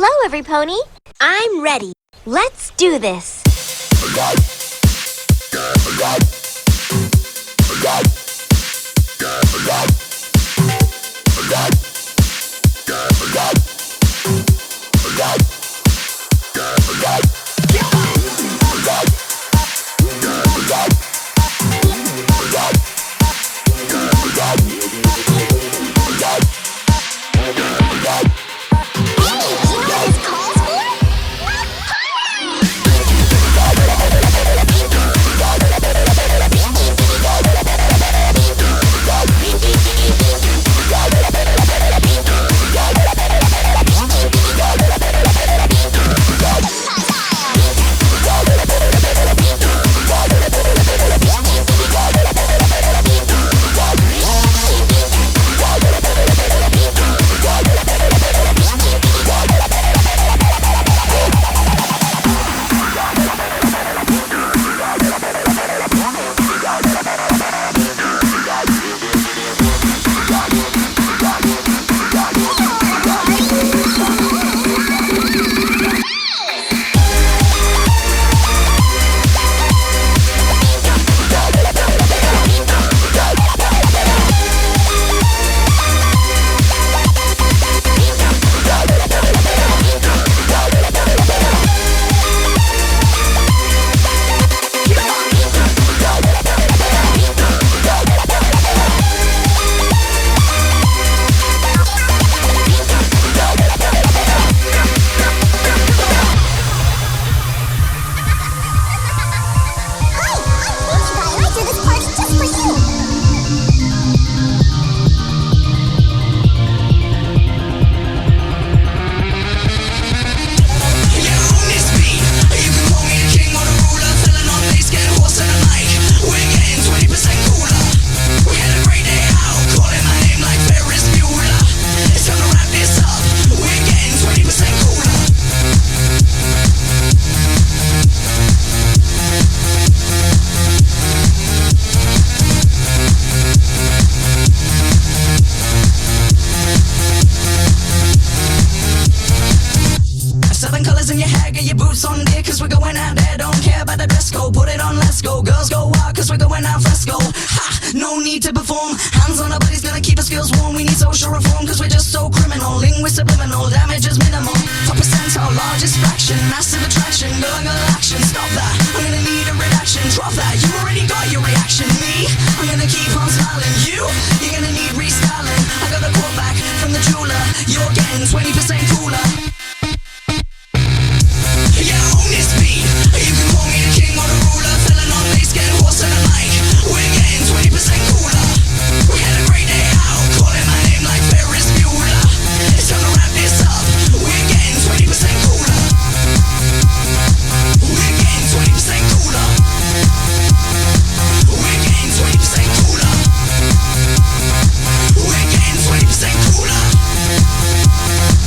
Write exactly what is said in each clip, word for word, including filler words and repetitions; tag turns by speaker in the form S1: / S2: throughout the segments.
S1: Hello, Everypony. I'm ready. Let's do this.
S2: In your hair, get your boots on, dear, cause we're going out there. Don't care about the dress code, put it on, let's go. Girls go wild, cause we're going out fresco. Ha! No need to perform. Hands on our bodies, gonna keep us skills warm. We need social reform, cause we're just so criminal. Linguist subliminal, damage is minimal. Top percentile, largest fraction. Massive attraction, girl, girl action. Stop that, I'm gonna need a reaction. Drop that, you already got your reaction. Me, I'm gonna keep on smiling. You, you're gonna need restyling. I got a quote back from the jeweler. You're getting twenty percent cooler.
S3: Cooler.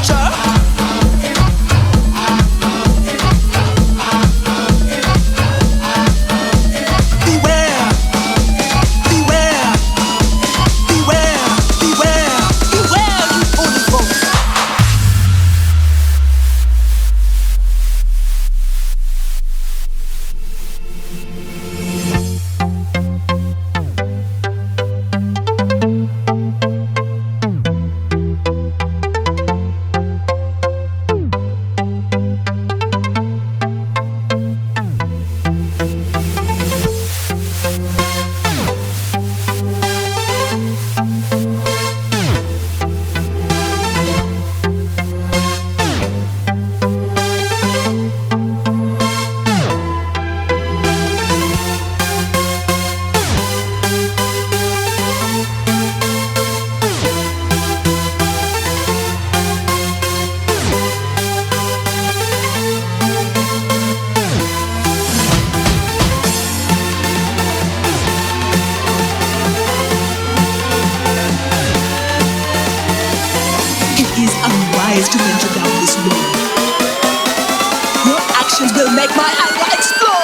S3: To venture down this road. Your actions will make my anger explode.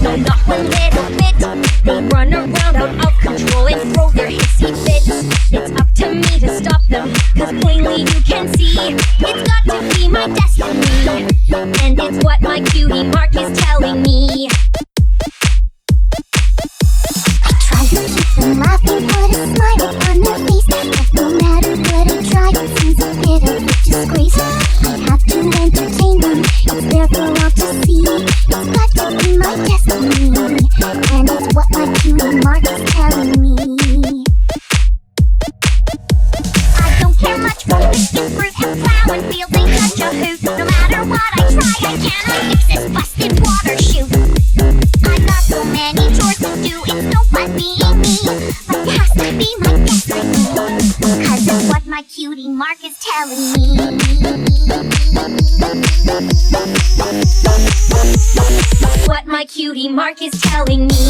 S4: no, not one little bit. They run around out of control and throw their hissy fits. It's up to me to stop them, cause plainly you can see it's got to be my destiny, and it's what my cutie mark is telling me.
S5: I try to keep them laughing, put a smile on their face, but no matter what I try, it seems a bit of a disgrace. I have to entertain them, it's there for all to see. It's got to be my destiny, and it's what my cutie mark is telling me. I don't care much for biscuit, fruit, and flour and feel they such a hoot. No matter what I try, I cannot fix this busted water chute. I've got so many chores to do, it's no fun being me, but it has to be my destiny, cause it's what my cutie mark is telling me.
S4: What my cutie mark is telling me.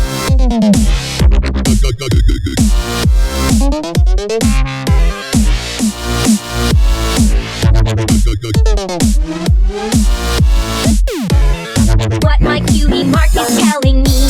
S4: What my cutie mark is telling me.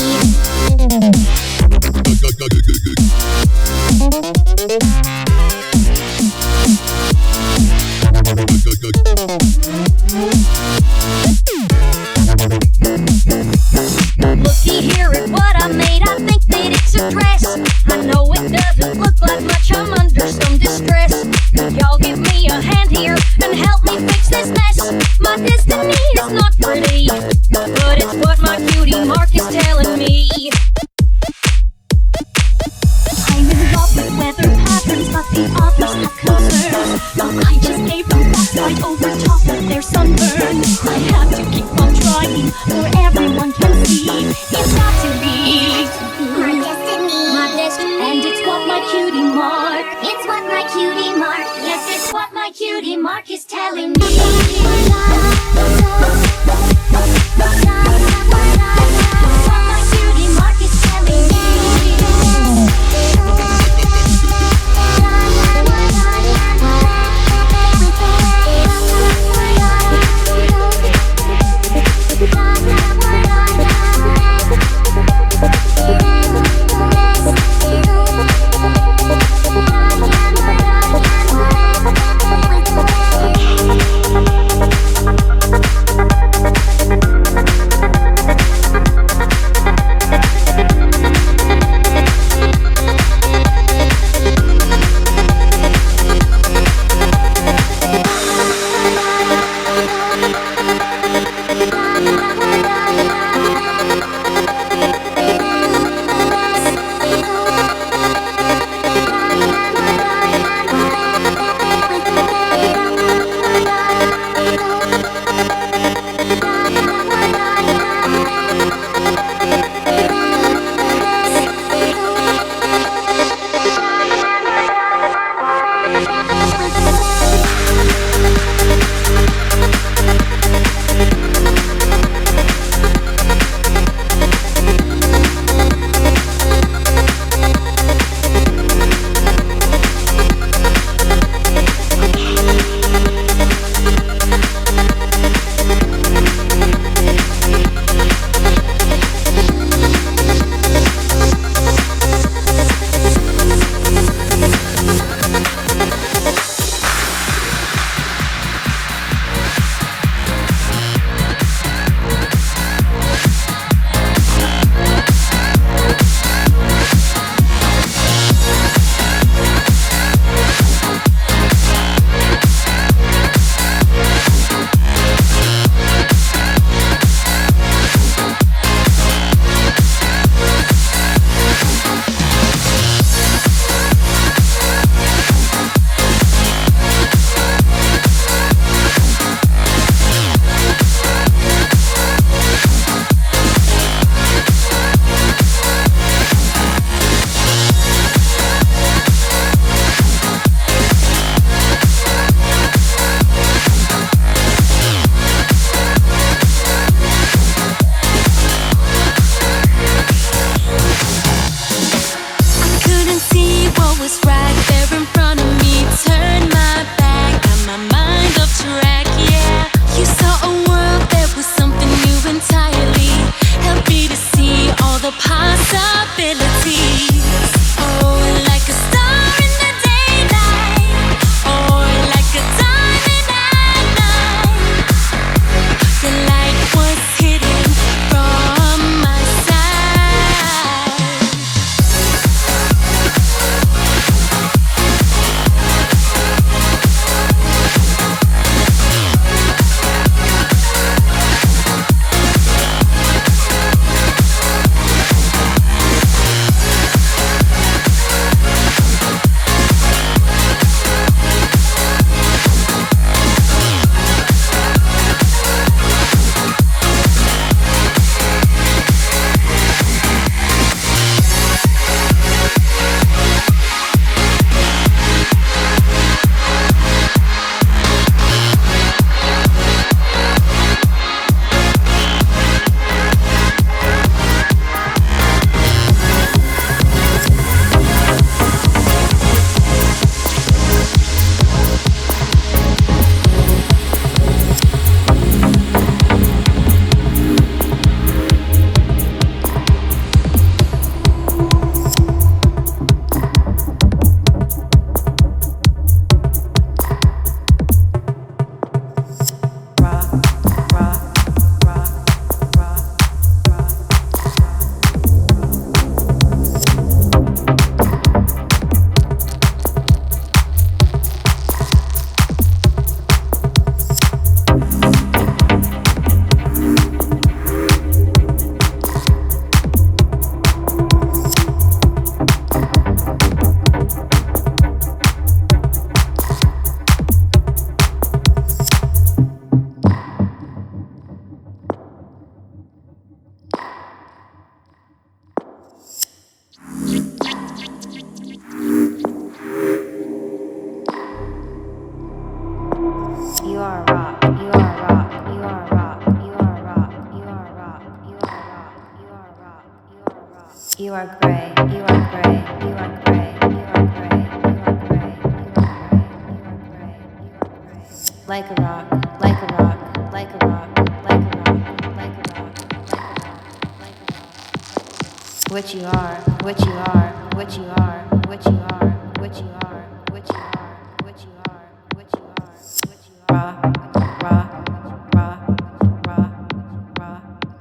S4: Looky here at what I made, I think that it's a dress. I know it doesn't look like much, I'm under some distress. Could y'all give me a hand here and help me fix this mess? My destiny
S6: possibilities. Oh, like a star in the daylight, or like a diamond at night. The light was hidden from my sight.
S7: You are rock, you are rock, you are rock, you are rock, you are rock, you are rock, you are rock, you are rock. You are gray, you are gray, you are gray, you are gray, you are gray, you are gray, you are gray, you are gray. Like a rock, like a rock, like a rock, like a rock, like a rock, like a rock, like a rock. What you are, what you are, what you are, what you are, what you are, what you are, what you are, what you are, what you are. Raw, raw, raw, raw, raw,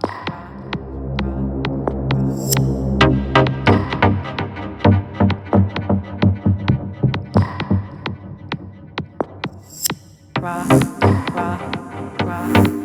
S7: raw, raw, raw, raw,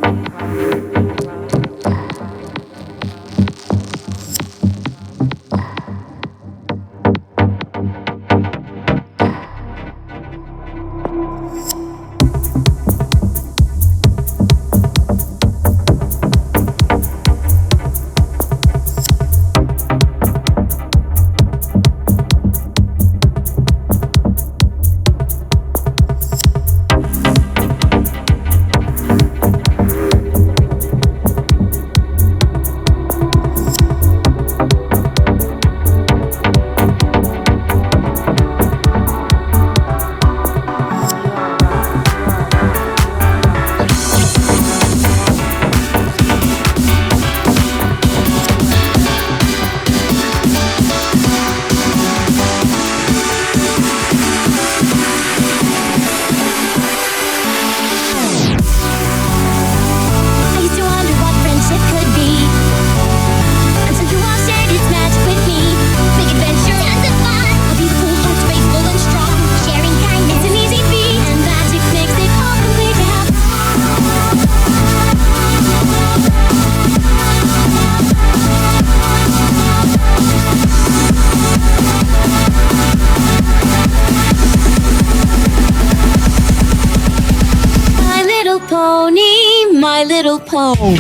S4: Pony, My Little Pony.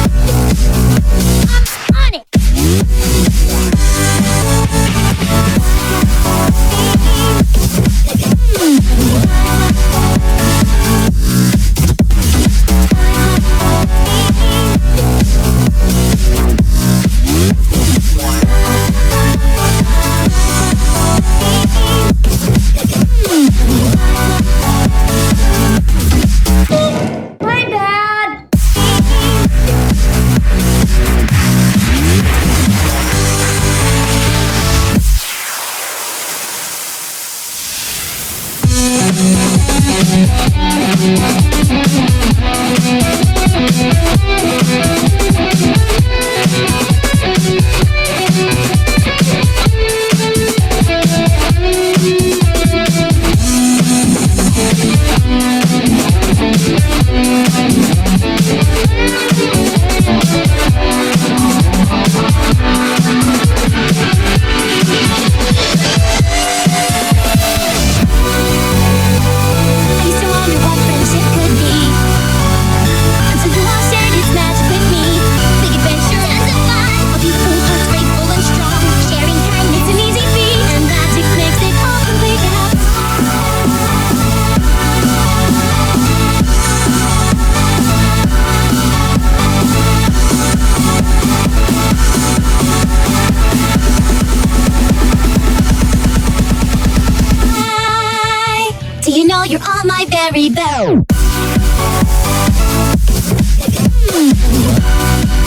S5: On it. I used to wonder what friendship could be, until you all shared its magic with me. Big adventure, tons of fun, a beautiful hearts grateful and strong. Sharing kindness an easy feat, and magic makes it all complete. Hi, do you know you're all my very best?